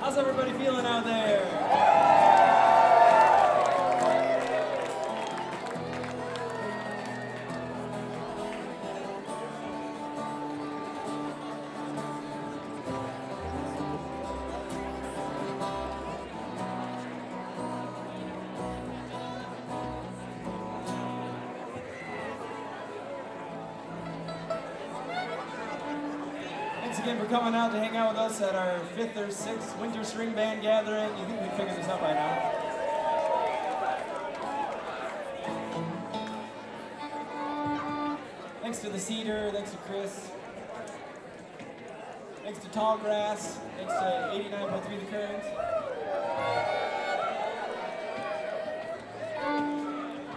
How's everybody feeling out there? Thanks again for coming out to hang out with us at our 5th or 6th Winter String Band Gathering. You think we figured this out by now? Thanks to the Cedar, thanks to Chris. Thanks to Tallgrass, thanks to 89.3 The Current.